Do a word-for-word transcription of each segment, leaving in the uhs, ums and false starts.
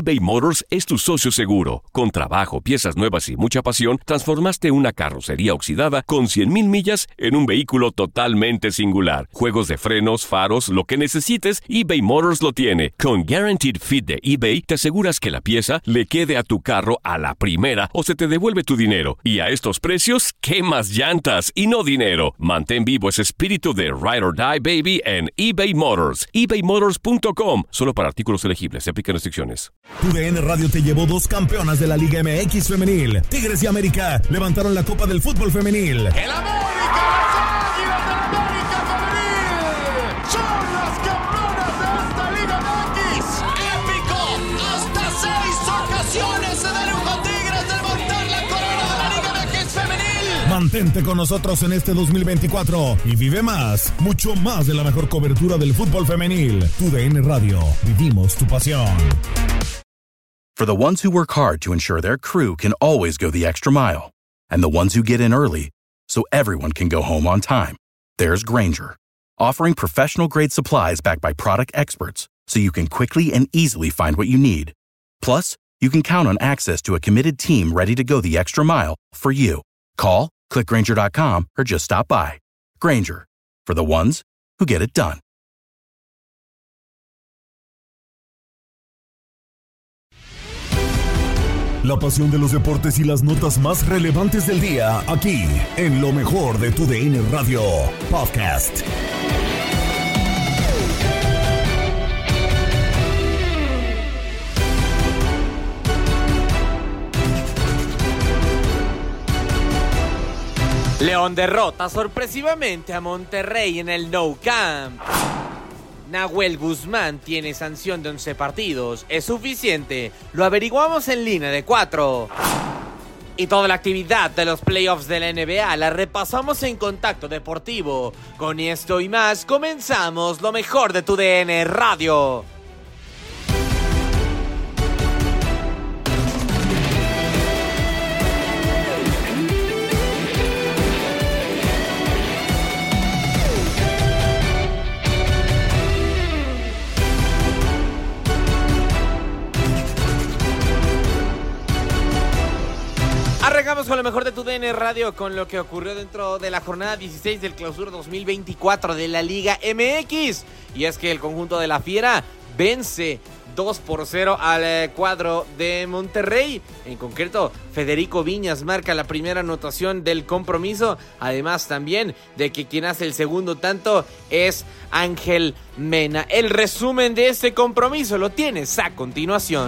eBay Motors es tu socio seguro. Con trabajo, piezas nuevas y mucha pasión, transformaste una carrocería oxidada con cien mil millas en un vehículo totalmente singular. Juegos de frenos, faros, lo que necesites, eBay Motors lo tiene. Con Guaranteed Fit de eBay, te aseguras que la pieza le quede a tu carro a la primera o se te devuelve tu dinero. Y a estos precios, ¿qué más llantas y no dinero? Mantén vivo ese espíritu de Ride or Die, baby, en eBay Motors. ebay motors punto com. Solo para artículos elegibles. Se aplican restricciones. Tu D N Radio te llevó dos campeonas de la Liga M X femenil. Tigres y América levantaron la Copa del Fútbol femenil. ¡El América! ¡Las Águilas del América femenil! ¡Son las campeonas de esta Liga M X! ¡Épico! ¡Hasta seis ocasiones se dieron con Tigres de levantar la corona de la Liga M X femenil! Mantente con nosotros en este dos mil veinticuatro y vive más, mucho más de la mejor cobertura del fútbol femenil. Tu D N Radio. Vivimos tu pasión. For the ones who work hard to ensure their crew can always go the extra mile, and the ones who get in early so everyone can go home on time, there's Grainger, offering professional-grade supplies backed by product experts so you can quickly and easily find what you need. Plus, you can count on access to a committed team ready to go the extra mile for you. Call, click Grainger dot com, or just stop by. Grainger, for the ones who get it done. La pasión de los deportes y las notas más relevantes del día, aquí, en lo mejor de Tu D N Radio Podcast. León derrota sorpresivamente a Monterrey en el Nou Camp. Nahuel Guzmán tiene sanción de once partidos. ¿Es suficiente? Lo averiguamos en línea de cuatro. Y toda la actividad de los playoffs de la N B A la repasamos en Contacto Deportivo. Con esto y más comenzamos lo mejor de Tu D N Radio. Arrancamos con lo mejor de Tu D N Radio, con lo que ocurrió dentro de la jornada dieciséis del Clausura dos mil veinticuatro de la Liga M X. Y es que el conjunto de la Fiera vence dos por cero al cuadro de Monterrey. En concreto, Federico Viñas marca la primera anotación del compromiso. Además también de que quien hace el segundo tanto es Ángel Mena. El resumen de este compromiso lo tienes a continuación.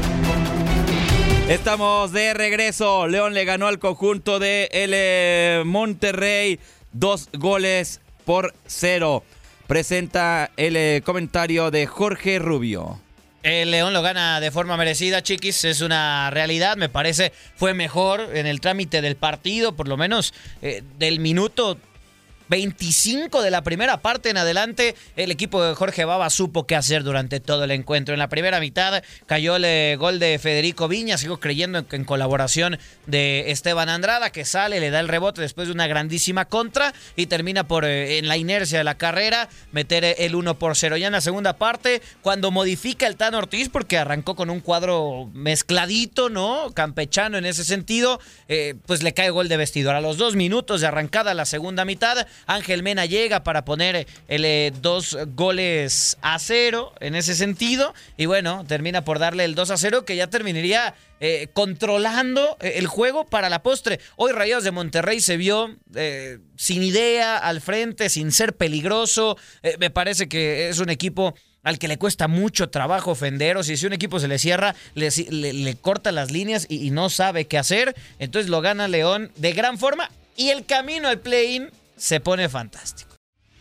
Estamos de regreso. León le ganó al conjunto de el eh, Monterrey dos goles por cero. Presenta el eh, comentario de Jorge Rubio. El León lo gana de forma merecida, chiquis, es una realidad, me parece fue mejor en el trámite del partido, por lo menos eh, del minuto veinticinco de la primera parte en adelante, el equipo de Jorge Baba supo qué hacer durante todo el encuentro. En la primera mitad cayó el eh, gol de Federico Viñas, sigo creyendo en, en colaboración de Esteban Andrada, que sale, le da el rebote después de una grandísima contra y termina por, eh, en la inercia de la carrera, meter eh, el uno por cero. Ya en la segunda parte, cuando modifica el Tan Ortiz, porque arrancó con un cuadro mezcladito, ¿no? Campechano en ese sentido, eh, pues le cae gol de vestidor. A los dos minutos de arrancada la segunda mitad, Ángel Mena llega para poner el, eh, dos goles a cero en ese sentido y bueno, termina por darle el dos a cero que ya terminaría eh, controlando el juego para la postre. Hoy Rayados de Monterrey se vio eh, sin idea al frente, sin ser peligroso. Eh, me parece que es un equipo al que le cuesta mucho trabajo ofender, o si, si un equipo se le cierra, le, le, le corta las líneas y, y no sabe qué hacer. Entonces lo gana León de gran forma y el camino al play-in se pone fantástico.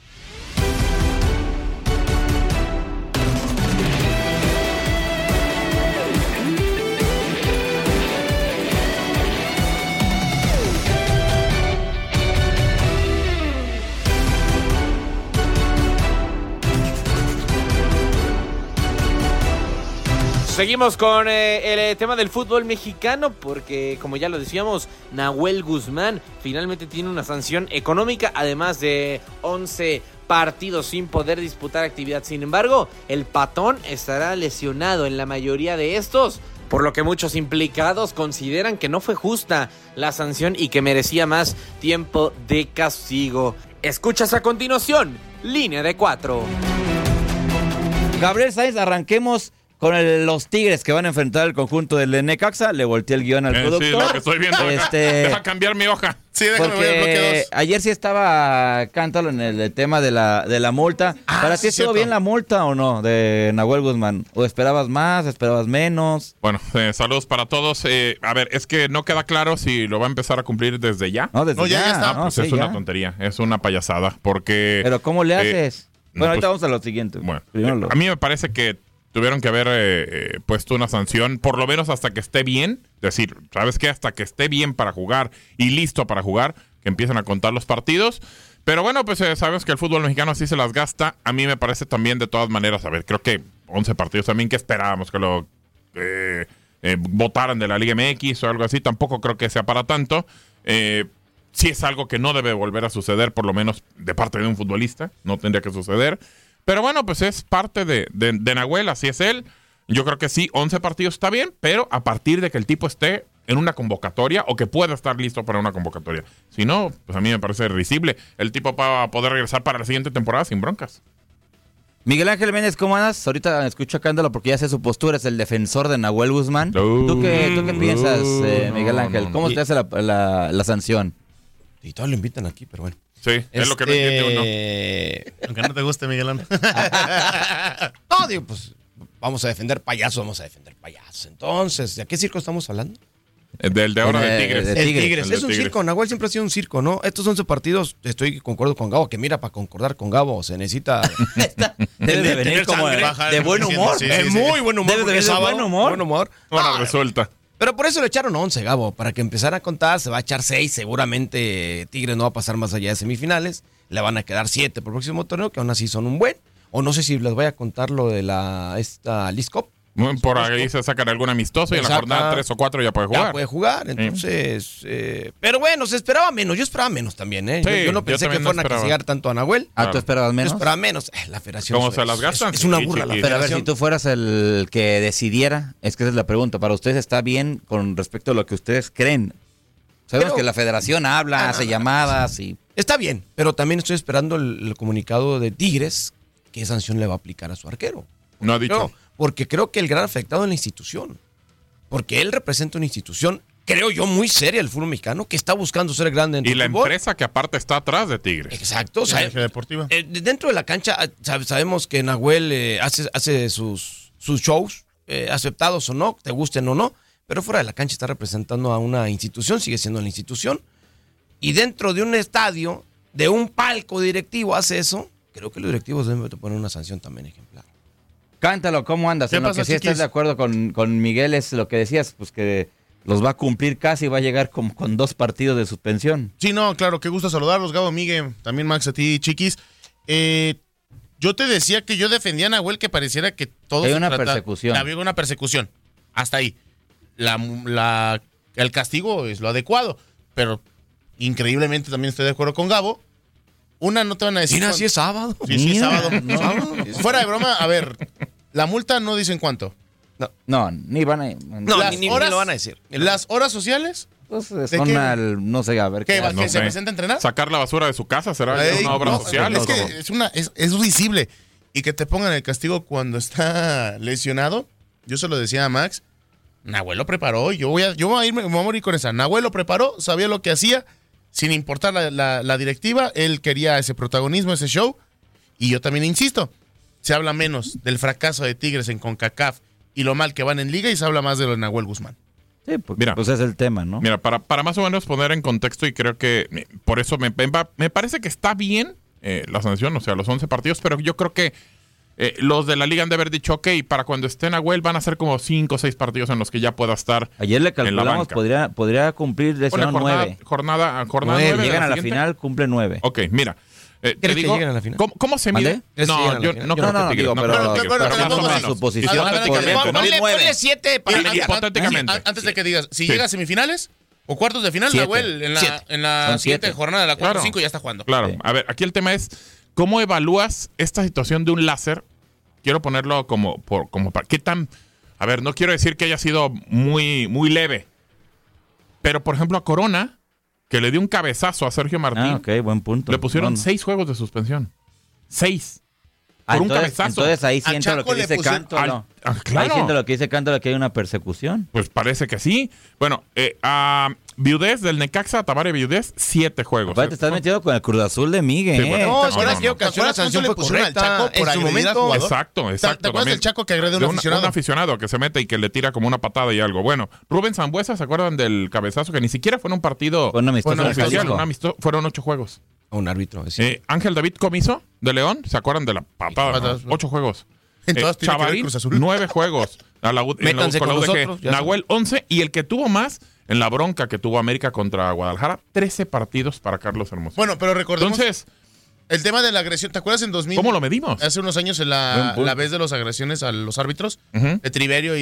Seguimos con eh, el eh, tema del fútbol mexicano porque, como ya lo decíamos, Nahuel Guzmán finalmente tiene una sanción económica, además de once partidos sin poder disputar actividad. Sin embargo, el patón estará lesionado en la mayoría de estos, por lo que muchos implicados consideran que no fue justa la sanción y que merecía más tiempo de castigo. Escuchas a continuación, Línea de Cuatro. Gabriel Sainz, arranquemos con el, los Tigres que van a enfrentar el conjunto del Necaxa. Le volteé el guión al Eh, productor. sí, lo que estoy viendo. Este, Deja cambiar mi hoja. Sí, déjame ver el bloque porque dos. ayer sí estaba Cántalo en el, el tema de la, de la multa. Ah, ¿Para sí, ti estuvo cierto. bien la multa o no de Nahuel Guzmán? ¿O esperabas más, esperabas menos? Bueno, eh, saludos para todos. Eh, a ver, es que no queda claro si lo va a empezar a cumplir desde ya. No, desde No, ya- ya, ya está. no, pues sí, es ya. una tontería, es una payasada, porque... Pero ¿cómo le eh, haces? no, bueno, ahorita pues, vamos a lo siguiente. Bueno, Primero eh, lo- a mí me parece que tuvieron que haber eh, eh, puesto una sanción, por lo menos hasta que esté bien. Es decir, ¿sabes qué? Hasta que esté bien para jugar y listo para jugar, que empiecen a contar los partidos. Pero bueno, pues eh, sabes que el fútbol mexicano así se las gasta. A mí me parece también, de todas maneras, a ver, creo que once partidos también, que esperábamos que lo eh, eh, votaran de la Liga M X o algo así. Tampoco creo que sea para tanto. Eh, sí es algo que no debe volver a suceder, por lo menos de parte de un futbolista. No tendría que suceder. Pero bueno, pues es parte de, de, de Nahuel, así es él. Yo creo que sí, once partidos está bien, pero a partir de que el tipo esté en una convocatoria o que pueda estar listo para una convocatoria. Si no, pues a mí me parece risible. El tipo va a poder regresar para la siguiente temporada sin broncas. Miguel Ángel Méndez, ¿cómo andas? Ahorita escucho a Cándalo porque ya sé su postura, es el defensor de Nahuel Guzmán. No. ¿Tú qué, tú qué piensas, eh, Miguel no, Ángel? no, ¿Cómo no. te hace la, la, la sanción? Y todos lo invitan aquí, pero bueno. Sí, es lo que no entiende uno. Este, Aunque no te guste, Miguel Ángel. No, digo, pues vamos a defender payasos, vamos a defender payasos. Entonces, ¿de qué circo estamos hablando? Eh, Del de ahora Eh, de Tigres. de El Tigres. Tigres. El de Es un Tigres. circo. Nahuel siempre ha sido un circo, ¿no? Estos once partidos, estoy concuerdo con Gabo, que mira, para concordar con Gabo se necesita... Debe de venir tener como sangre. de, Baja, de buen humor. Sí, sí, sí. Muy buen humor. Debe de porque venir es de sábado, buen humor. Buen humor. Ahora Ah, resulta. Pero por eso le echaron once, Gabo, para que empezara a contar, se va a echar seis, seguramente Tigres no va a pasar más allá de semifinales, le van a quedar siete por el próximo torneo, que aún así son un buen, o no sé si les voy a contar lo de la esta Leagues Cup, Por ahí se sacan algún amistoso y en la Exacto. jornada tres o cuatro ya puede jugar. ya puede jugar, entonces, eh, pero bueno, se esperaba menos, yo esperaba menos también, ¿eh? Sí, yo, yo no yo pensé que también no fueran a esperaba. castigar tanto a Nahuel, Ah, ¿tú esperabas yo menos? esperaba menos, Eh, la federación ¿Cómo es- se las gastan? es, es una Sí, burla la chiquis. Pero a ver, federación. si tú fueras el que decidiera, es que esa es la pregunta, ¿para ustedes está bien con respecto a lo que ustedes creen? Sabemos Pero- que la federación habla, Ah, hace no, no, llamadas y... Está bien, pero también estoy esperando el, el comunicado de Tigres, qué sanción le va a aplicar a su arquero. No ha dicho. No, porque creo que el gran afectado es la institución. Porque él representa una institución, creo yo, muy seria del fútbol mexicano, que está buscando ser grande en Y el la fútbol. empresa que aparte está atrás de Tigres. Exacto. O sea, deportiva. eh, dentro de la cancha ah, sab- sabemos que Nahuel eh, hace, hace sus, sus shows, eh, aceptados o no, te gusten o no, pero fuera de la cancha está representando a una institución, sigue siendo la institución. Y dentro de un estadio, de un palco directivo, hace eso. Creo que los directivos deben de poner una sanción también ejemplar. Cántalo, ¿cómo andas? ¿Qué En lo pasa, que sí chiquis? estás de acuerdo con, con Miguel es lo que decías, pues que los va a cumplir casi, va a llegar como con dos partidos de suspensión. Sí, no, claro, qué gusto saludarlos, Gabo, Miguel, también Max, a ti, chiquis. Eh, yo te decía que yo defendía a Nahuel, que pareciera que todo Hay se una trata- persecución. Había una persecución, hasta ahí. La, la- el castigo es lo adecuado, pero increíblemente también estoy de acuerdo con Gabo. Una, no te van a decir... Mira, cuándo- si es sábado. Sí, sí, es Mira, sábado. no. Sábado. Fuera de broma, a ver, la multa no dicen cuánto. No, ni van a... No, Las ni, ni- ni horas- lo van a decir. Ni lo- Las horas sociales, Pues ¿De son qué? al, no sé, a ver ¿qué? qué ¿Va- hacen. que No se sé. presenta a entrenar? Sacar la basura de su casa será Ey, una obra no, social. Es ¿o cómo? que es, una, es, es risible. Y que te pongan el castigo cuando está lesionado. Yo se lo decía a Max. Nahuel lo preparó. Yo voy a, yo voy a, irme, me voy a morir con esa. Nahuel lo preparó, sabía lo que hacía. Sin importar la, la- la directiva, él quería ese protagonismo, ese show. Y yo también insisto. Se habla menos del fracaso de Tigres en CONCACAF y lo mal que van en Liga y se habla más de lo de Nahuel Guzmán. Sí, pues, Mira. pues es el tema, ¿no? Mira, para, para más o menos poner en contexto, y creo que eh, por eso me, me, me parece que está bien eh, la sanción, o sea, los once partidos, pero yo creo que eh, los de la liga han de haber dicho, ok, para cuando esté Nahuel van a ser como cinco o seis partidos en los que ya pueda estar. Ayer le en la calculamos, banca. podría, podría cumplir Ponle lesionado jornada, nueve. jornada, jornada Nueve, nueve de llegan a la siguiente. final, cumple nueve. Ok, mira. eh, te ¿Crees que digo, lleguen a la final? ¿cómo, cómo se mide? ¿Mande? ¿Crees que No, lleguen a la yo final? no Yo creo no, que no, Tigres, digo, no pero- creo que Tigres, pero- pero- pero pero- más o pero- menos. suposición, Hipotéticamente, corriente, ¿no? Ponle, Nueve. ponle siete para Mira, para- hipotéticamente. Antes, antes de que digas, si Sí. llega a semifinales o cuartos de final, Siete. Nahuel en la, Siete. en la Son siguiente siete. jornada de la cuatro Claro. cinco ya está jugando. Claro, Sí. a ver, aquí el tema es ¿cómo evalúas esta situación de un láser? Quiero ponerlo como, por, como para, ¿qué tan? A ver, no quiero decir que haya sido muy, muy leve, pero por ejemplo a Corona, que le dio un cabezazo a Sergio Martín, Ah, ok, buen punto. le pusieron No, no. seis juegos de suspensión. Seis. Ah, por un entonces, cabezazo. entonces ahí A siento lo Chaco que le dice pusieron- Canto, al- ¿no? ah, Ahí claro. siento lo que dice Canto, que hay una persecución. Pues parece que sí. Bueno, eh, a Viudez del Necaxa, Tamare Viudez, siete juegos. Aparte, te estás metiendo con el Cruz Azul de Miguel. Sí, bueno. ¿eh? No, es que No, en no, aquella no. ocasión la ¿Te acuerdas sanción cuánto fue le pusieron al correcta Chaco por en su agredir al momento. jugador? Exacto, exacto. ¿Te acuerdas también. del Chaco que agredió a un De una- aficionado? Un aficionado que se mete y que le tira como una patada y algo. Bueno, Rubén Sambuesa, ¿se acuerdan del cabezazo? Que ni siquiera fue en un partido Fue un amistoso Bueno, oficial, Jalisco. un amistoso. Fueron ocho juegos. Un árbitro. es cierto. Eh, Ángel David Comiso, de León, ¿se acuerdan de la patada? Patadas. Ocho juegos. En todas tiene que ver Chavarín, Cruz Azul. nueve juegos. A la, U- en la- Métanse con la con U D G. nosotros, ya Nahuel, once. Y el que tuvo más, en la bronca que tuvo América contra Guadalajara, trece partidos para Carlos Hermoso. Bueno, pero recordemos Entonces, el tema de la agresión. ¿Te acuerdas en dos mil? ¿cómo lo medimos? Hace unos años en Buen la, punto. la vez de las agresiones a los árbitros, Ujú. de Triverio y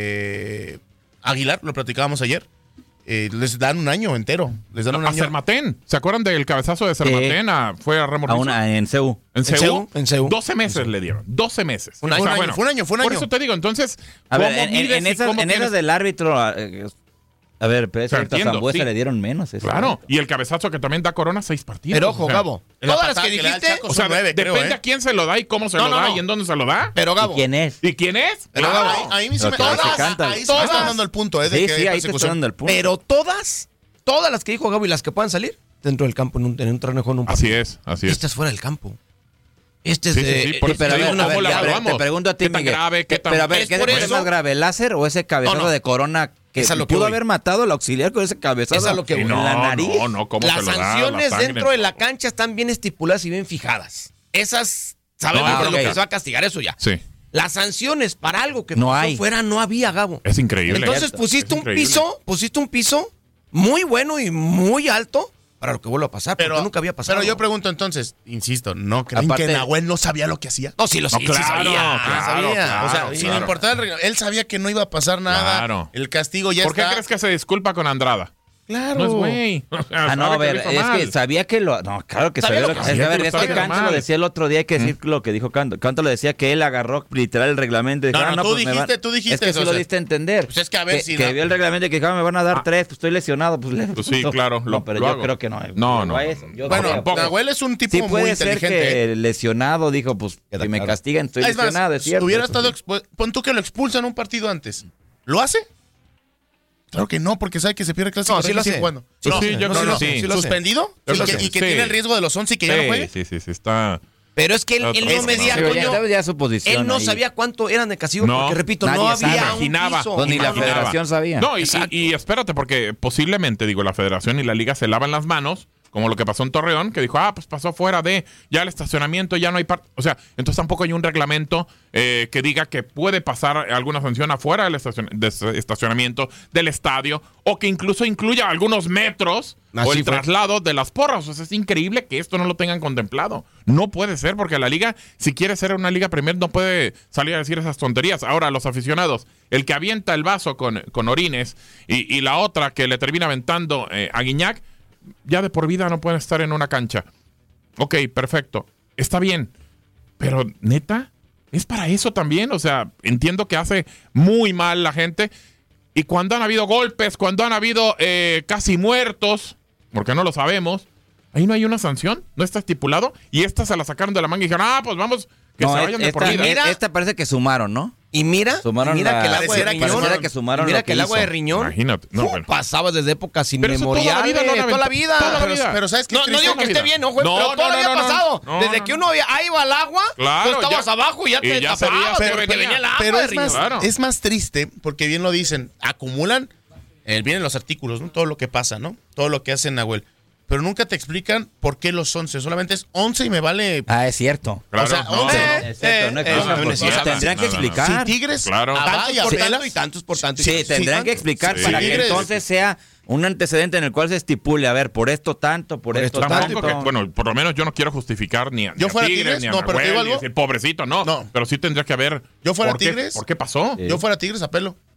de Aguilar, lo platicábamos ayer. Eh, les dan un año entero. Les dan un A año. Cermatén. ¿Se acuerdan del cabezazo de Cermatén? A- fue a Remo A Rizzo. una, en C U. ¿En En C U? C U, en C U. doce meses le dieron. doce meses. Un año, fue un año, fue un año, fue un Por año. eso te digo, entonces, A ver, ¿cómo en, en- mides en y esas, cómo en esas tienes- del árbitro. eh, A ver, pero O sea, eso a entiendo, Zambuesa sí. le dieron menos. eso. Claro, y el cabezazo que también da Corona, seis partidos. Pero ojo, o sea, Gabo. la Todas las patada que que le da el dijiste. Chaco O sea, son nueve, depende creo, ¿eh? a quién se lo da y cómo se No, lo no, da no. y en dónde se lo da. Pero ¿Y Gabo. quién es? ¿Y quién es? Pero Claro. Gabo, ahí, ahí me Lo me que dice todas, Canta. ahí todas Sí, están dando el punto, ¿eh? De Sí, que sí, hay ahí te estoy persecución. dando el punto. Pero todas, todas las que dijo Gabo y las que puedan salir dentro del campo en un, en un torneo en un Así partido. es, así es. Este es fuera del campo. Este es Sí, sí, de. sí, por eh, eso Pero a te ver, digo, a ¿cómo ver, la ya, a ver, evaluamos? te pregunto a ti, ¿Qué tan Miguel. grave, qué tan- Pero a ver, Es ¿qué, por ¿qué es eso- más grave, el láser o ese cabezazo No, no. de Corona que, Es a lo que pudo voy. haber matado al auxiliar con ese cabezazo Es a lo que Sí, voy. no, en la nariz? no, no, ¿cómo Las se lo da? sanciones La sangre. dentro de la cancha están bien estipuladas y bien fijadas. Esas sabemos No, de ah, lo ok. que se va a castigar, eso ya. Sí, Las sanciones para algo que No pasó hay. fuera no había, Gabo. es increíble. Entonces Es pusiste un increíble. piso, pusiste un piso muy bueno y muy alto para lo que vuelva a pasar, Pero porque nunca había pasado. Pero yo pregunto entonces, insisto, ¿no creen Aparte- que Nahuel no sabía lo que hacía? No, sí lo No, sí, sí claro, sabía. claro, sabía. claro. O sea, sin claro. importar el regla- él sabía que no iba a pasar nada. Claro. El castigo ya ¿Por qué está. crees que se disculpa con Andrada? Claro. No es güey. O sea, Ah, no, sabe a que lo ver, hizo es mal. que sabía que lo... No, claro que Sabía sabía lo lo que que... Es hacía, que, a ver, que es lo que estaba Canto mal. lo decía el otro día, hay que decir lo que dijo Canto. Canto lo decía que él agarró literal el reglamento y dijo, No, ah, no, tú pues me dijiste- van- tú dijiste Es que eso, sí o lo sea, diste a entender. pues es que a ver que, si que no- vio el reglamento y que dijo, ah, me van a dar Ah. tres, pues estoy lesionado. Pues, le- Pues sí, claro, lo- No, pero lo yo hago. creo que no. No, Llegó no, a eso. Yo Bueno, creo. tampoco. Nahuel es un tipo Sí muy puede ser inteligente. ¿eh? que lesionado dijo, pues Queda si me claro. castigan estoy Ah, es más, lesionado, es cierto. hubiera Eso estado sí. expu- pon tú que lo expulsan un partido antes. ¿Lo hace? Claro que no, porque sabe que se pierde el clásico. No, sí lo sigue hace. jugando. Pues No, sí, yo no, creo no, que sí. sí lo hace. ¿Suspendido? Yo Y creo que, que y que sí. tiene el riesgo de los once y que ya no Sí, juegue. sí, sí, sí, está... Pero es que él, él no Es- medía, Sí, ya, coño. ya su posición Él no ahí. sabía cuánto eran de castigo, No, porque repito, nadie no sabe. había un Imaginaba. piso. Pues ni la Imaginaba. federación sabía. No, y, Exacto. y- y espérate, porque posiblemente, digo, la federación y la liga se lavan las manos, como lo que pasó en Torreón, que dijo, ah, pues pasó fuera de, ya el estacionamiento, ya no hay parte. O sea, entonces tampoco hay un reglamento eh, que diga que puede pasar alguna sanción afuera del estacion- de ese estacionamiento, del estadio, o que incluso incluya algunos metros Así o el fue. traslado de las porras. O sea, es increíble que esto no lo tengan contemplado. No puede ser, porque la liga, si quiere ser una liga Premier, no puede salir a decir esas tonterías. Ahora, los aficionados, el que avienta el vaso con, con orines y, y la otra que le termina aventando eh, a Guiñac, ya de por vida no pueden estar en una cancha. Ok, perfecto. Está bien. Pero, ¿neta? ¿Es para eso también? O sea, entiendo que hace muy mal la gente. Y cuando han habido golpes, cuando han habido eh, casi muertos, porque no lo sabemos, ahí no hay una sanción, no está estipulado. Y esta se la sacaron de la manga y dijeron, ah, pues vamos, que No, se vayan de esta, por vida. Mira- esta parece que sumaron, ¿no? Y mira, Sumaron y mira la- que el agua de pareciera que riñón, pareciera que sumaron y mira lo que el que agua de hizo. riñón Imagínate. No, ¡fu! bueno. pasaba desde épocas Pero eso toda la inmemoriales, vida lo han toda la aventado. vida. Toda la Pero, vida. pero ¿sabes qué? No, no triste? digo que esté bien, no, güey, No, pero no, todo no, había no, no. pasado. No, Desde no, que no. uno había- ahí iba al agua, Claro, tú estabas ya- abajo y ya y te ya tapabas, sabías pero que te venía. venía el agua Pero de es más, riñón. Claro. es más triste porque bien lo dicen, acumulan, eh, vienen los artículos, ¿no? Todo lo que pasa, ¿no? Todo lo que hace Nahuel. Pero nunca te explican por qué los once. Solamente es once y me vale. Ah, es cierto. Claro, o sea, no, once, no. ¿no? Es cierto, no eh, explican eh, por no, qué. no, no, Tendrían no, que no, no. explicar. Si Tigres, Claro. a Tantos vaya, por pelas, tanto y tantos por tanto. y Sí, tantos. tendrán Sí, que explicar Sí. para que Tigres. entonces sea un antecedente en el cual se estipule, a ver, por esto tanto, por, Por esto esto tanto. Tampoco que- bueno, por lo menos yo no quiero justificar ni a, ni Yo a fuera Tigres, Tigres, ni a no, pero te digo Nahuel, y algo. decir, pobrecito, no, No. pero sí tendría que haber. Yo fuera ¿por qué- Tigres. ¿Por qué pasó? Sí. Yo fuera Tigres, apelo.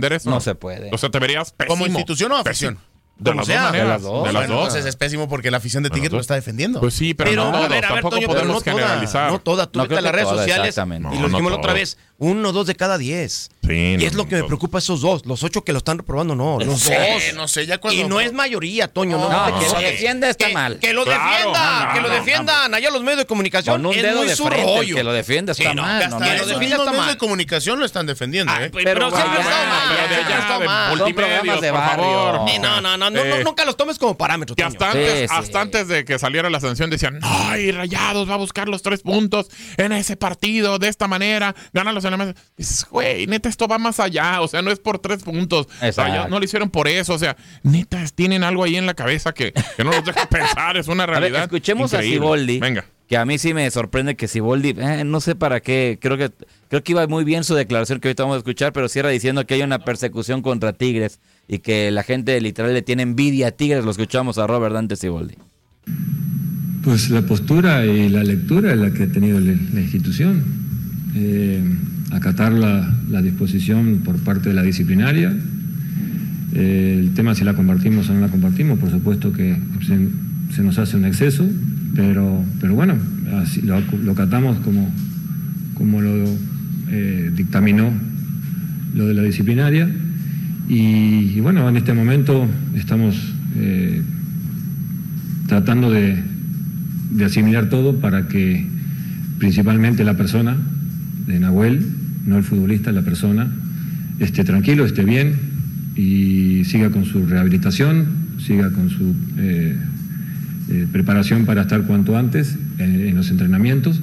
defender eso? No se puede. O sea, te verías pésimo. ¿Como institución o afición? Pésimo. De como las sea. dos maneras. De las dos. De las Bueno, dos. entonces es pésimo porque la afición de De las Tigres lo dos. está defendiendo. Pues sí, pero, Pero, no todos. a ver, a ver, Tampoco Toño, pero podemos no toda, generalizar. no toda. Tú No vete a creo las que redes toda, sociales exactamente. y No, lo no dijimos la otra toda. vez. Uno, dos de cada diez. Sí, y no, es lo que me no. preocupa esos dos. Los ocho que lo están reprobando, no. Los no dos. sé, no sé, ya cuando... Y no es mayoría, Toño. No, No, no, que te lo quejes. defienda está que, mal. Que lo Claro, defienda, no, que lo no, defiendan allá los medios de comunicación. Con un es dedo muy de su frente, rollo. que lo defienda está Sí, no, mal. ya no, está, no, que no, lo Los no. defienda mismos está medios mal. de comunicación lo están defendiendo, Ay, ¿eh? pues, Pero pero siempre vaya, está mal. Pero de siempre allá, está de mal. Son programas multimedios, de por barrio. favor. Ni- No, no, no, no, Eh, no, nunca los tomes como parámetro, Que Toño. hasta antes, Sí, sí. hasta antes de que saliera la sanción decían, ay, Rayados va a buscar los tres puntos en ese partido de esta manera, gánalo en la mesa. Dices, güey, neta, esto va más allá, o sea, no es por tres puntos. Exacto. Rayados no lo hicieron por eso, o sea, neta, tienen algo ahí en la cabeza que, que no los deja pensar, es una A ver, realidad. escuchemos increíble. a Siboldi. Venga. Que a mí sí me sorprende que Siboldi, eh, no sé para qué, creo que creo que iba muy bien su declaración que ahorita vamos a escuchar, pero cierra diciendo que hay una persecución contra Tigres y que la gente literal le tiene envidia a Tigres. Lo escuchamos a Robert Dante Siboldi. Pues la postura y la lectura es la que ha tenido la, la institución. Eh, acatar la, la disposición por parte de la disciplinaria. Eh, el tema si la compartimos o no la compartimos, por supuesto que se, se nos hace un exceso, pero, pero bueno, así lo, lo acatamos como, como lo eh, dictaminó lo de la disciplinaria. Y, y bueno, en este momento estamos eh, tratando de, de asimilar todo para que principalmente la persona de Nahuel, no el futbolista, la persona, esté tranquilo, esté bien y siga con su rehabilitación, siga con su eh, eh, preparación para estar cuanto antes en, en los entrenamientos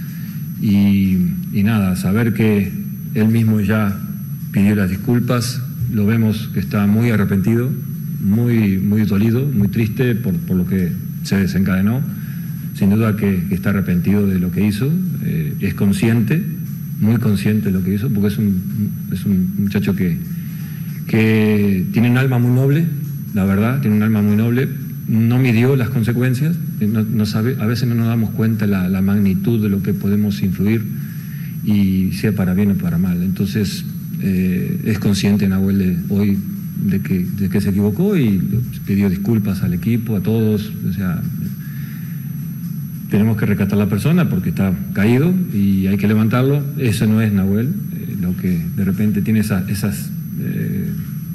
y, y nada, saber que él mismo ya pidió las disculpas, lo vemos que está muy arrepentido, muy, muy dolido, muy triste por, por lo que se desencadenó, sin duda que, que está arrepentido de lo que hizo, eh, es consciente, muy consciente de lo que hizo, porque es un, es un muchacho que, que tiene un alma muy noble, la verdad, tiene un alma muy noble, no midió las consecuencias, no, no sabe, a veces no nos damos cuenta la, la magnitud de lo que podemos influir, y sea para bien o para mal. Entonces, eh, es consciente Nahuel de, hoy de que, de que se equivocó y pidió disculpas al equipo, a todos, o sea, tenemos que rescatar a la persona porque está caído y hay que levantarlo. Eso no es Nahuel, eh, lo que de repente tiene esa, esas eh,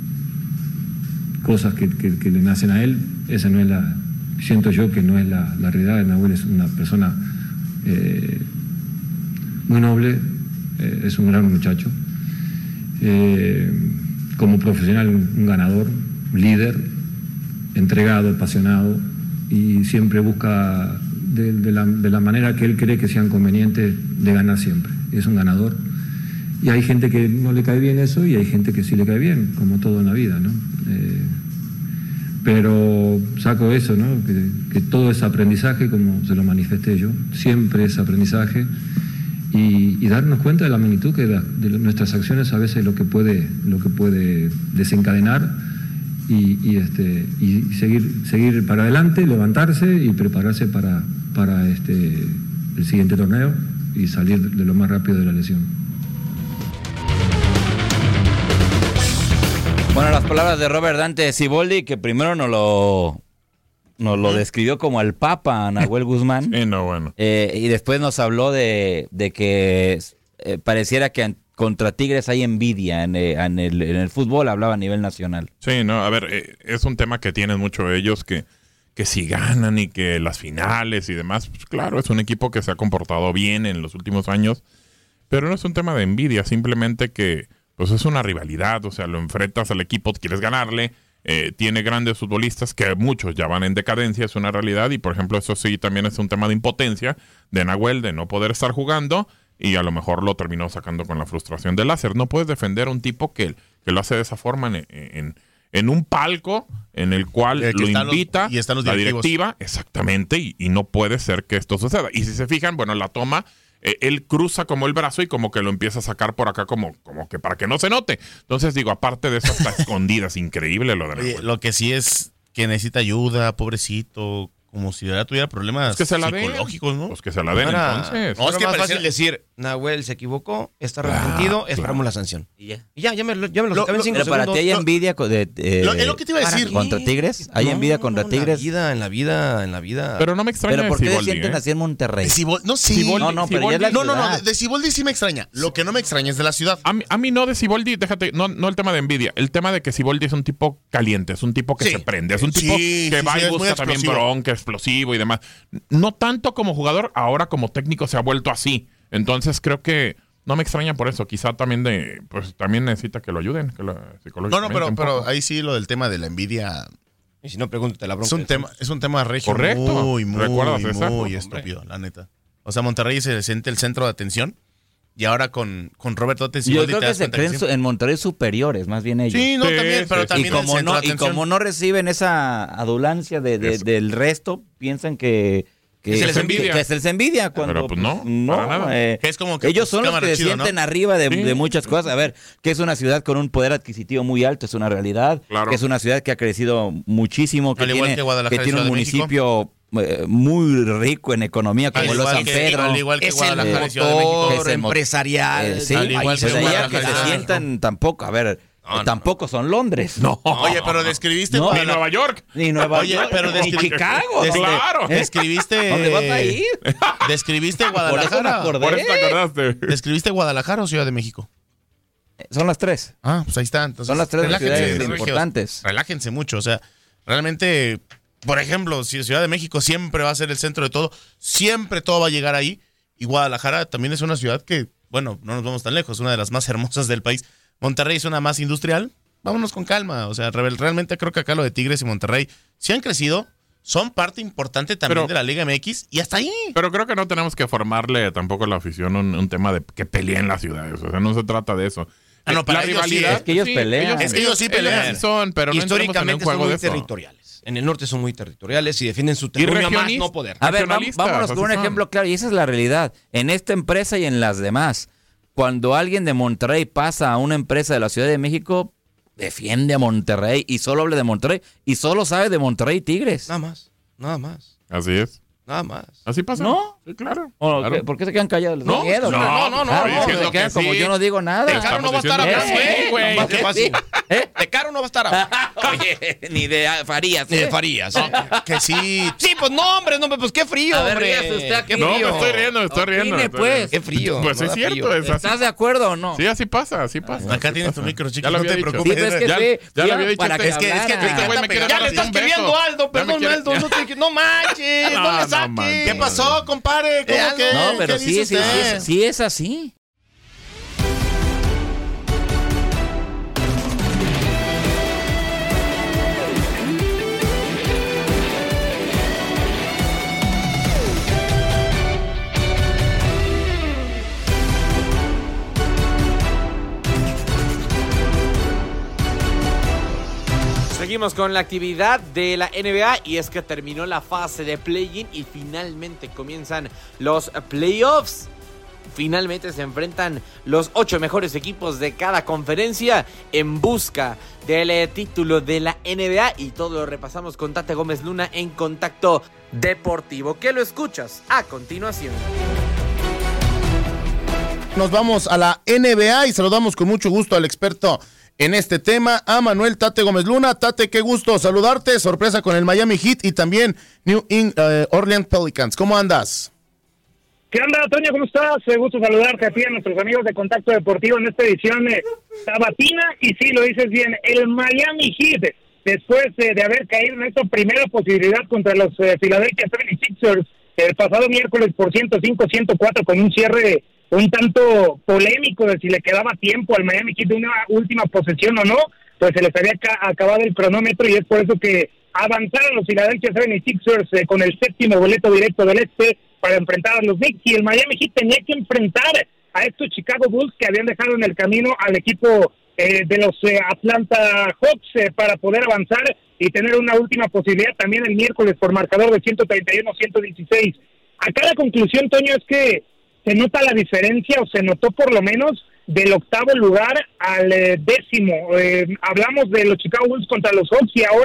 cosas que, que, que le nacen a él, esa no es la, siento yo que no es la, la realidad. Nahuel es una persona eh, muy noble, eh, es un gran muchacho, eh, como profesional un, un ganador, un líder, entregado, apasionado y siempre busca de, de, la, de la manera que él cree que sea conveniente de ganar siempre. Es un ganador y hay gente que no le cae bien eso y hay gente que sí le cae bien, como todo en la vida, ¿no? Eh, pero saco eso, ¿no? Que, que todo es aprendizaje, como se lo manifesté yo, siempre es aprendizaje y, y darnos cuenta de la magnitud que da, de nuestras acciones a veces lo que puede, lo que puede desencadenar. Y, y, este, y seguir, seguir para adelante, levantarse y prepararse para, para este, el siguiente torneo y salir de lo más rápido de la lesión. Bueno, las palabras de Robert Dante Siboldi, que primero nos lo, nos lo describió como el Papa Nahuel Guzmán. Sí, no, bueno. Eh, y después nos habló de, de que eh, pareciera que contra Tigres hay envidia en, eh, en, el, en el fútbol, hablaba a nivel nacional. Sí, no, a ver, eh, es un tema que tienen mucho ellos, que, que si ganan y que las finales y demás, pues claro, es un equipo que se ha comportado bien en los últimos años, pero no es un tema de envidia, simplemente que pues es una rivalidad, o sea, lo enfrentas al equipo, quieres ganarle, eh, tiene grandes futbolistas que muchos ya van en decadencia, es una realidad, y por ejemplo eso sí también es un tema de impotencia de Nahuel, de no poder estar jugando, y a lo mejor lo terminó sacando con la frustración del láser. No puedes defender a un tipo que, que lo hace de esa forma en, en, en un palco en el cual El que lo están los- invita y están los la directivos. directiva, exactamente, y, y no puede ser que esto suceda. Y si se fijan, bueno, la toma, eh, él cruza como el brazo y como que lo empieza a sacar por acá como, como que para que no se note. Entonces digo, aparte de eso, está escondidas, increíble lo de Oye, Nahuel. lo que sí es que necesita ayuda, pobrecito, como si ahora tuviera problemas Es que se la den. psicológicos, ¿no? Pues que se la den Ahora, entonces. No, es que es más parecía- fácil decir, Nahuel se equivocó, está arrepentido, esperamos la sanción. Y ya. Y ya, ya me, lo- ya me lo Lo- acabé en lo- cinco Pero para segundos. ti hay Lo- envidia co- de, eh, Lo- es lo que te iba a ¿para decir. qué? contra Tigres. ¿Hay No, envidia contra no, Tigres? En la vida, en la vida, en la vida. Pero no me extraña Pero de ¿por qué se Siboldi, sienten ¿eh? así en Monterrey? De Siboldi- no, sí. Siboldi- No, no, pero ya es la No, no, no, ciudad. de, de Siboldi sí me extraña. Lo que no me extraña es de la ciudad. A mí, a mí no de Siboldi, déjate, no, no el tema de envidia, el tema de que Siboldi es un tipo caliente, es un tipo que Sí. se prende, es un Sí, tipo sí, que va sí, y es muy busca también explosivo. bronca, explosivo y demás. No tanto como jugador, ahora como técnico se ha vuelto así. Entonces creo que no me extraña por eso. Quizá también de, pues también necesita que lo ayuden, que lo, No, psicológicamente. no, pero, un pero poco. ahí sí lo del tema de la envidia Y si no, pregúntate la bronca. es un de tema, es un tema regio Correcto. muy, muy, ¿Recuerdas esa? muy Hombre. estúpido, la neta. O sea, Monterrey se siente el centro de atención y ahora con, con Roberto Tote Yo Siboldi creo te que das se cuenta creen sí. su- en Monterrey superiores, más bien ellos. Sí, no, Sí, también, pero sí, sí. también y el como centro no de y atención. como no reciben esa adulancia de, de- Eso. del resto, piensan que que, Que se les envidia. que se les envidia cuando Pero, pues, no, para nada. eh, Que es como que, ellos pues, son los cámara que se chido, ¿no? sienten arriba de, Sí. de muchas cosas. A ver, que es una ciudad con un poder adquisitivo muy alto, es una realidad. Claro. Que es una ciudad que ha crecido muchísimo, que Al igual tiene, que Guadalajara que y tiene un Ciudad de México. municipio eh, muy rico en economía como Al lo es igual San que- Pedro. al igual que Es el Guadalajara y Ciudad de México. que motor es el mo- empresarial. Eh, sí, al igual pues que allá Guadalajara que y se Ciudad de sientan tampoco, a ver, No, no, tampoco son Londres. No. Oye, pero describiste No. Ni Guadalajara. Nueva York. Ni Nueva Oye, York, pero ni descri- Chicago. des- Claro. ¿Eh? Describiste. ¿Dónde vas a ir? Describiste Por eso me Guadalajara. acordé. Por eso te acordaste. ¿Describiste Guadalajara o Ciudad de México? Son las tres. Ah, pues ahí está. Entonces, Son las tres relájense, ciudades regios, importantes. Relájense mucho. O sea, realmente, por ejemplo, si Ciudad de México siempre va a ser el centro de todo, siempre todo va a llegar ahí. Y Guadalajara también es una ciudad que, bueno, no nos vamos tan lejos, una de las más hermosas del país. Monterrey es una más industrial. Vámonos con calma. O sea, re- realmente creo que acá lo de Tigres y Monterrey sí han crecido, son parte importante también Pero- de la Liga M X y hasta ahí. Pero creo que no tenemos que formarle tampoco a la afición un, un tema de que peleen las ciudades. O sea, no se trata de eso. Ah, no, para la ellos sí, rivalidad. es que ellos pelean. Es que ellos sí pelean. así son, pero no entremos en un Históricamente juego son de muy eso. territoriales. En el norte son muy territoriales y defienden su Y territorio a más regionis- no poder. A ver, vam- Nacionalistas, vámonos con así un son. ejemplo claro, y esa es la realidad. En esta empresa y en las demás, cuando alguien de Monterrey pasa a una empresa de la Ciudad de México, defiende a Monterrey y solo habla de Monterrey y solo sabe de Monterrey y Tigres. Nada más, nada más, Así es. nada más. Así pasa. ¿No? Sí, claro. ¿O Claro. qué- ¿Por qué se quedan callados? ¿Les da No, miedo? no, no, no, no, Ah, estoy diciendo se quedan que como sí. yo no digo nada. De caro no va a estar diciendo hablando, que ¿eh? sí, güey. Nomás que ¿Qué? fácil. ¿Eh? De caro no va a estar hablando. Oye, ni de ah, Farías. Ni de ¿eh? Farías. Que sí. Sí, pues no, hombre, no, pues qué frío, A ver, hombre. ríase usted aquí. Qué No, frío. me estoy riendo, me estoy riendo. Opine, me estoy pues. riendo. Qué frío. Pues no es da cierto. frío. Es así. ¿Estás de acuerdo o no? Sí, así pasa, así pasa. Acá así tienes pasa. tu micro, chiquito, Ya lo no había te dicho. preocupes. Sí, pues es que Ya- fue- ya lo fui había a- dicho para este- que Es que, es que hablara. este güey me quiere Ya dar le así estás un escribiendo beso. Aldo, Ya me perdón, quiere- Aldo, no, te, no manches, no, No, le no saques. manches. ¿Qué pasó, compadre? ¿Cómo Eh, que? No, pero ¿Qué sí, dice sí, sí, usted? es- sí es así. Seguimos con la actividad de la N B A y es que terminó la fase de play-in y finalmente comienzan los playoffs. Finalmente se enfrentan los ocho mejores equipos de cada conferencia en busca del eh, título de la N B A y todo lo repasamos con Tate Gómez Luna en Contacto Deportivo. ¿Qué lo escuchas a continuación? Nos vamos a la N B A y saludamos con mucho gusto al experto en este tema, a Manuel Tate Gómez Luna. Tate, qué gusto saludarte. Sorpresa con el Miami Heat y también New Eng- eh, Orleans Pelicans. ¿Cómo andas? ¿Qué onda, Toño? ¿Cómo estás? Eh, gusto saludarte a ti, a nuestros amigos de Contacto Deportivo en esta edición eh, sabatina. Y sí, lo dices bien, el Miami Heat, después eh, de haber caído en esta primera posibilidad contra los eh, Philadelphia setenta y seis ers el pasado miércoles por ciento cinco a ciento cuatro con un cierre un tanto polémico de si le quedaba tiempo al Miami Heat de una última posesión o no, pues se les había ca- acabado el cronómetro y es por eso que avanzaron los Philadelphia setenta y seis ers eh, con el séptimo boleto directo del este para enfrentar a los Knicks, y el Miami Heat tenía que enfrentar a estos Chicago Bulls que habían dejado en el camino al equipo eh, de los eh, Atlanta Hawks eh, para poder avanzar y tener una última posibilidad también el miércoles por marcador de ciento treinta y uno a ciento dieciséis. Acá la conclusión, Toño, es que se nota la diferencia, o se notó por lo menos del octavo lugar al eh, décimo. Eh, hablamos de los Chicago Bulls contra los Hawks y ahora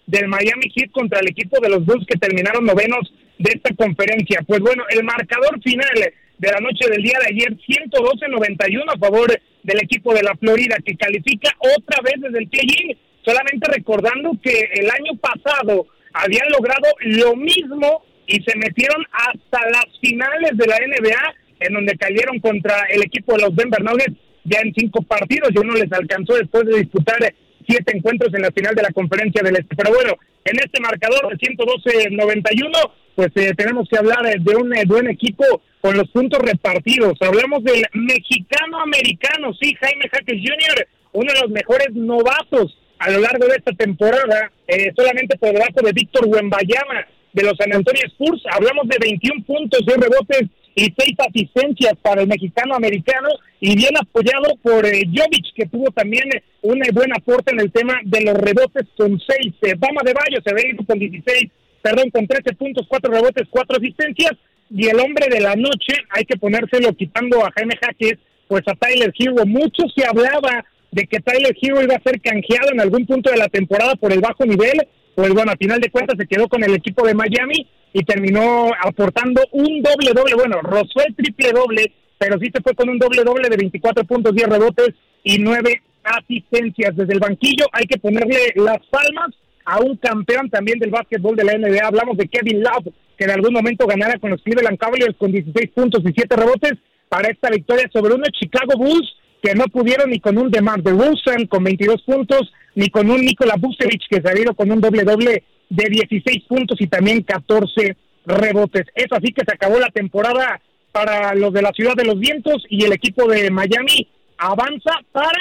del Miami Heat contra el equipo de los Bulls, que terminaron novenos de esta conferencia. Pues bueno, el marcador final de la noche del día de ayer, ciento doce a noventa y uno a favor del equipo de la Florida, que califica otra vez desde el play-in, solamente recordando que el año pasado habían logrado lo mismo y se metieron hasta las finales de la N B A, en donde cayeron contra el equipo de los Denver Nuggets ya en cinco partidos, y uno les alcanzó después de disputar siete encuentros en la final de la Conferencia del Este. Pero bueno, en este marcador de ciento doce a noventa y uno, pues eh, tenemos que hablar de un eh, buen equipo con los puntos repartidos. Hablamos del mexicano-americano, sí, Jaime Jaques junior, uno de los mejores novatos a lo largo de esta temporada, eh, solamente por debajo de Víctor Wembanyama de los San Antonio Spurs. Hablamos de veintiún puntos, seis rebotes y seis asistencias para el mexicano-americano, y bien apoyado por eh, Jovic, que tuvo también eh, un eh, buen aporte en el tema de los rebotes con seis. Eh, Bama de Bayo se ve con dieciséis, perdón, con trece puntos, cuatro rebotes, cuatro asistencias, y el hombre de la noche, hay que ponérselo quitando a Jaime Jaques, pues a Tyler Hero. Mucho se hablaba de que Tyler Hero iba a ser canjeado en algún punto de la temporada por el bajo nivel. Pues bueno, a final de cuentas se quedó con el equipo de Miami y terminó aportando un doble doble, bueno, rozó el triple doble, pero sí se fue con un doble doble de veinticuatro puntos, diez rebotes y nueve asistencias. Desde el banquillo hay que ponerle las palmas a un campeón también del básquetbol de la N B A. Hablamos de Kevin Love, que en algún momento ganara con los Cleveland Cavaliers con dieciséis puntos y siete rebotes para esta victoria sobre unos Chicago Bulls que no pudieron ni con un DeMar DeRozan con veintidós puntos, ni con un Nikola Vucevic, que se ha ido con un doble doble de dieciséis puntos y también catorce rebotes. Es así que se acabó la temporada para los de la Ciudad de los Vientos, y el equipo de Miami avanza para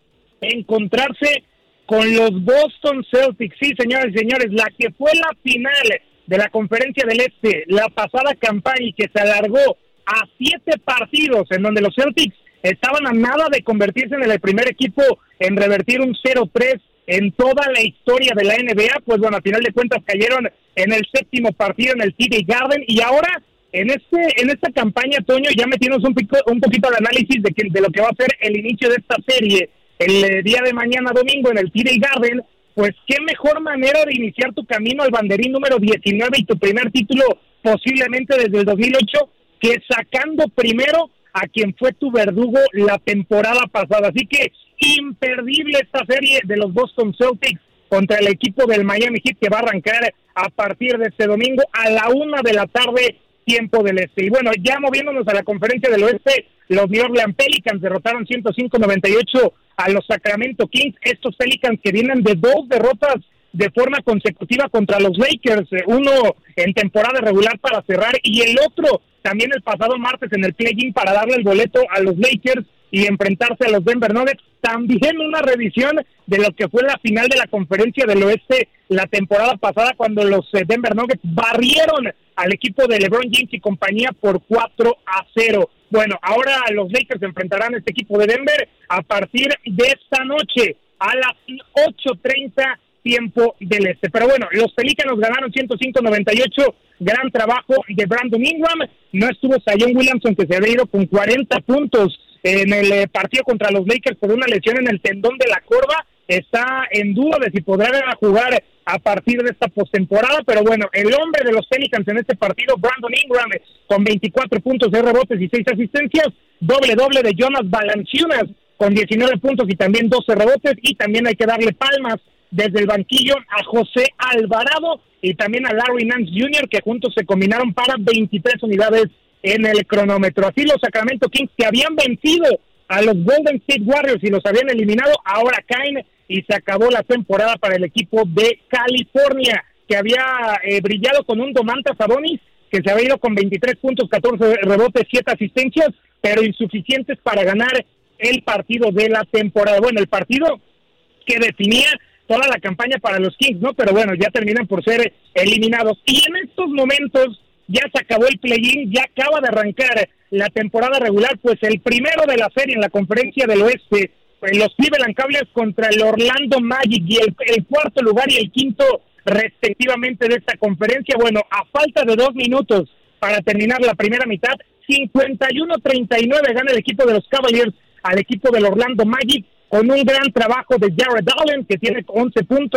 encontrarse con los Boston Celtics. Sí, señores y señores, la que fue la final de la Conferencia del Este, la pasada campaña, y que se alargó a siete partidos, en donde los Celtics estaban a nada de convertirse en el primer equipo en revertir un cero tres en toda la historia de la N B A. Pues bueno, a final de cuentas cayeron en el séptimo partido en el T D Garden, y ahora en este en esta campaña, Toño, ya metimos un, pico, un poquito al análisis de, que, de lo que va a ser el inicio de esta serie el eh, día de mañana domingo en el T D Garden. Pues qué mejor manera de iniciar tu camino al banderín número diecinueve y tu primer título posiblemente desde el dos mil ocho que sacando primero a quien fue tu verdugo la temporada pasada. Así que imperdible esta serie de los Boston Celtics contra el equipo del Miami Heat, que va a arrancar a partir de este domingo a la una de la tarde, tiempo del Este. Y bueno, ya moviéndonos a la Conferencia del Oeste, los New Orleans Pelicans derrotaron ciento cinco a noventa y ocho a los Sacramento Kings. Estos Pelicans que vienen de dos derrotas de forma consecutiva contra los Lakers, uno en temporada regular para cerrar y el otro también el pasado martes en el play-in para darle el boleto a los Lakers y enfrentarse a los Denver Nuggets. También una revisión de lo que fue la final de la Conferencia del Oeste la temporada pasada, cuando los Denver Nuggets barrieron al equipo de LeBron James y compañía por cuatro a cero. Bueno, ahora los Lakers enfrentarán a este equipo de Denver a partir de esta noche a las ocho treinta tiempo del Este. Pero bueno, los Pelícanos ganaron ciento cinco a noventa y ocho, gran trabajo de Brandon Ingram. No estuvo Zion Williamson, que se había ido con cuarenta puntos en el eh, partido contra los Lakers por una lesión en el tendón de la corva. Está en duda de si podrá jugar a partir de esta postemporada, pero bueno, el hombre de los Pelicans en este partido, Brandon Ingram, con veinticuatro puntos, de rebotes y seis asistencias, doble doble de Jonas Valanciunas con diecinueve puntos y también doce rebotes, y también hay que darle palmas desde el banquillo a José Alvarado y también a Larry Nance junior, que juntos se combinaron para veintitrés unidades en el cronómetro. Así los Sacramento Kings, que habían vencido a los Golden State Warriors y los habían eliminado, ahora caen y se acabó la temporada para el equipo de California, que había eh, brillado con un Domantas Sabonis, que se había ido con veintitrés puntos, catorce rebotes, siete asistencias, pero insuficientes para ganar el partido de la temporada. Bueno, el partido que definía toda la campaña para los Kings, ¿no? Pero bueno, ya terminan por ser eliminados. Y en estos momentos ya se acabó el play-in, ya acaba de arrancar la temporada regular, pues el primero de la serie en la Conferencia del Oeste, pues los Cleveland Cavaliers contra el Orlando Magic, y el, el cuarto lugar y el quinto respectivamente de esta conferencia. Bueno, a falta de dos minutos para terminar la primera mitad, cincuenta y uno a treinta y nueve gana el equipo de los Cavaliers al equipo del Orlando Magic, con un gran trabajo de Jared Allen, que tiene once puntos,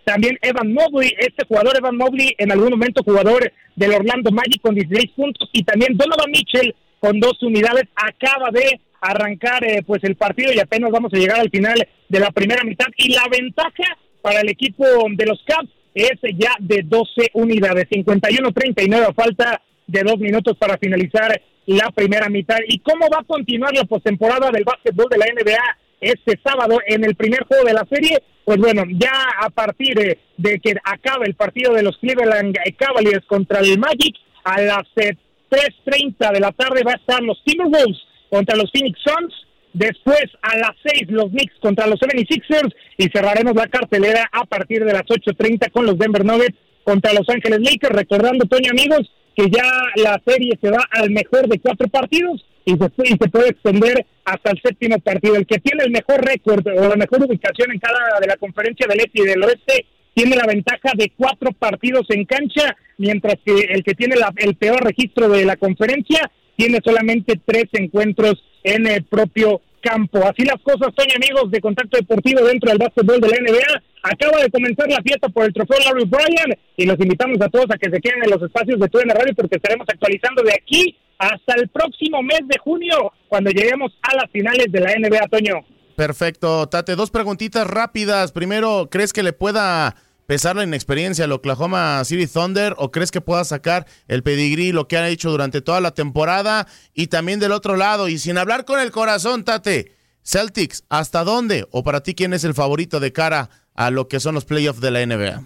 también Evan Mobley, este jugador Evan Mobley, en algún momento jugador del Orlando Magic con dieciséis puntos, y también Donovan Mitchell con dos unidades, acaba de arrancar eh, pues el partido y apenas vamos a llegar al final de la primera mitad, y la ventaja para el equipo de los Cavs es ya de doce unidades, cincuenta y uno treinta y nueve a falta de dos minutos para finalizar la primera mitad. ¿Y cómo va a continuar la postemporada del básquetbol de la N B A este sábado en el primer juego de la serie? Pues bueno, ya a partir de, de que acabe el partido de los Cleveland Cavaliers contra el Magic, a las eh, tres treinta de la tarde va a estar los Timberwolves contra los Phoenix Suns. Después, a las seis, los Knicks contra los setenta y seis ers, y cerraremos la cartelera a partir de las ocho treinta con los Denver Nuggets contra Los Ángeles Lakers. Recordando, Toño, amigos, que ya la serie se va al mejor de cuatro partidos y se, y se puede extender hasta el séptimo partido. El que tiene el mejor récord o la mejor ubicación en cada de la conferencia del este y del oeste tiene la ventaja de cuatro partidos en cancha, mientras que el que tiene la, el peor registro de la conferencia tiene solamente tres encuentros en el propio campo. Así las cosas, Toño, amigos de Contacto Deportivo dentro del básquetbol de la N B A. Acaba de comenzar la fiesta por el trofeo Larry O'Brien y los invitamos a todos a que se queden en los espacios de T U D N Radio, porque estaremos actualizando de aquí hasta el próximo mes de junio, cuando lleguemos a las finales de la N B A, Toño. Perfecto, Tate. Dos preguntitas rápidas. Primero, ¿crees que le pueda pesar la inexperiencia al Oklahoma City Thunder, o crees que pueda sacar el pedigrí, lo que han hecho durante toda la temporada? Y también del otro lado, y sin hablar con el corazón, Tate, Celtics, ¿hasta dónde? ¿O para ti quién es el favorito de cara a lo que son los playoffs de la N B A?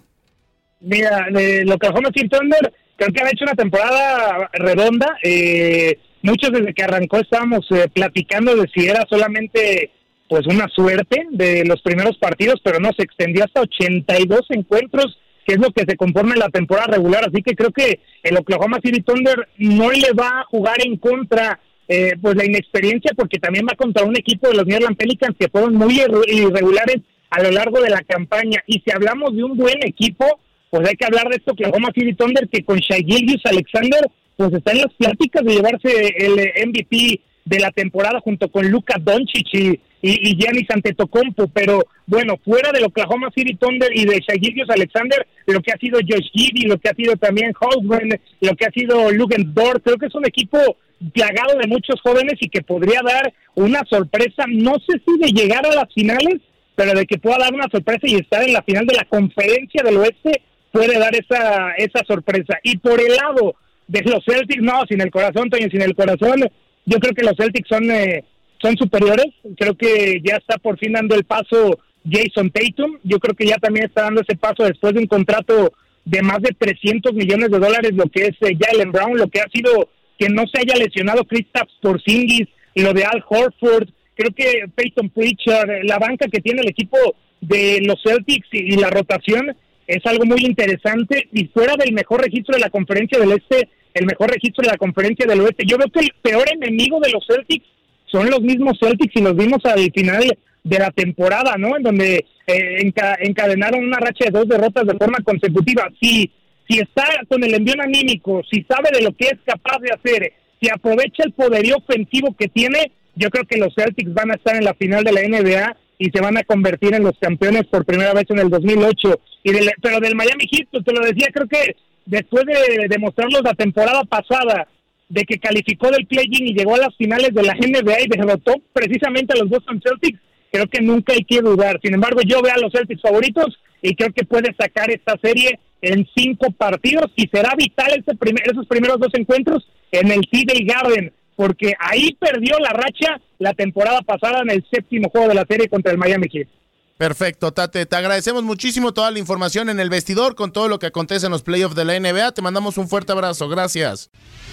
Mira, el Oklahoma City Thunder creo que han hecho una temporada redonda. Eh, muchos desde que arrancó estábamos eh, platicando de si era solamente pues una suerte de los primeros partidos, pero no, se extendió hasta ochenta y dos encuentros, que es lo que se conforma en la temporada regular. Así que creo que el Oklahoma City Thunder no le va a jugar en contra eh, pues la inexperiencia, porque también va contra un equipo de los New Orleans Pelicans que fueron muy irregulares a lo largo de la campaña. Y si hablamos de un buen equipo, pues hay que hablar de esto, Oklahoma City Thunder, que con Shai Gilgeous-Alexander pues está en las pláticas de llevarse el M V P de la temporada junto con Luka Doncic y y Giannis Antetokounmpo. Pero bueno, fuera del Oklahoma City Thunder y de Shai Gilgeous-Alexander, lo que ha sido Josh Giddey, lo que ha sido también Holmgren, lo que ha sido Lugendorf, creo que es un equipo plagado de muchos jóvenes y que podría dar una sorpresa, no sé si de llegar a las finales, pero de que pueda dar una sorpresa y estar en la final de la Conferencia del Oeste, puede dar esa esa sorpresa. Y por el lado de los Celtics, no, sin el corazón, Toño, sin el corazón, yo creo que los Celtics son eh, son superiores. Creo que ya está por fin dando el paso Jason Tatum. Yo creo que ya también está dando ese paso después de un contrato de más de trescientos millones de dólares, lo que es eh, Jaylen Brown, lo que ha sido que no se haya lesionado Kristaps Porzingis, y lo de Al Horford. Creo que Peyton Pritchard, la banca que tiene el equipo de los Celtics y, y la rotación es algo muy interesante. Y fuera del mejor registro de la Conferencia del Este, el mejor registro de la Conferencia del Oeste, yo veo que el peor enemigo de los Celtics son los mismos Celtics, y los vimos al final de la temporada, ¿no? En donde eh, enca- encadenaron una racha de dos derrotas de forma consecutiva. Si, si está con el envío anímico, si sabe de lo que es capaz de hacer, si aprovecha el poderío ofensivo que tiene, yo creo que los Celtics van a estar en la final de la N B A y se van a convertir en los campeones por primera vez en el dos mil ocho. Y del, pero del Miami Heat, te lo decía, creo que después de demostrarlos la temporada pasada, de que calificó del play-in y llegó a las finales de la N B A y derrotó precisamente a los Boston Celtics, creo que nunca hay que dudar. Sin embargo, yo veo a los Celtics favoritos y creo que puede sacar esta serie en cinco partidos, y será vital ese primer, esos primeros dos encuentros en el T D Garden, porque ahí perdió la racha la temporada pasada en el séptimo juego de la serie contra el Miami Heat. Perfecto, Tate. Te agradecemos muchísimo toda la información en el vestidor con todo lo que acontece en los playoffs de la N B A. Te mandamos un fuerte abrazo. Gracias.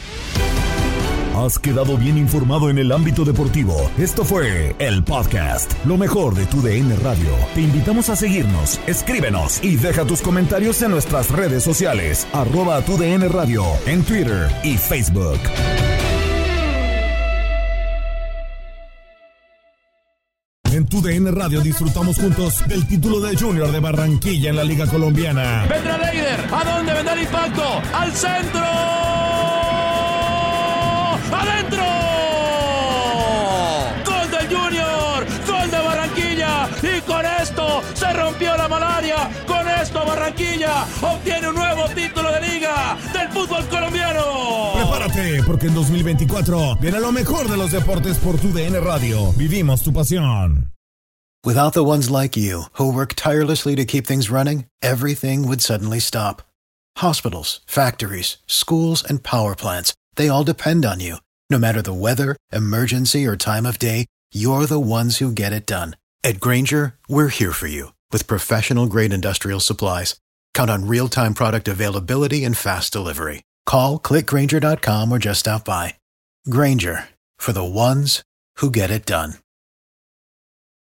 Has quedado bien informado en el ámbito deportivo. Esto fue el podcast, lo mejor de tu D N Radio. Te invitamos a seguirnos, escríbenos y deja tus comentarios en nuestras redes sociales, arroba tu D N Radio, en Twitter y Facebook. En tu D N Radio disfrutamos juntos del título de Junior de Barranquilla en la Liga Colombiana. Vendrá Leider, ¿a dónde vendrá el impacto? ¡Al centro! ¡Adentro! ¡Gol del Junior! ¡Gol de Barranquilla! Y con esto se rompió la malaria. Con esto Barranquilla obtiene un nuevo título de liga del fútbol colombiano. Prepárate, porque en dos mil veinticuatro viene lo mejor de los deportes por tu D N Radio. Vivimos tu pasión. Without the ones like you, who work tirelessly to keep things running, everything would suddenly stop. Hospitals, factories, schools, and power plants, they all depend on you. No matter the weather, emergency, or time of day, you're the ones who get it done. At Grainger, we're here for you with professional-grade industrial supplies. Count on real-time product availability and fast delivery. Call, click Grainger dot com, or just stop by. Grainger, for the ones who get it done.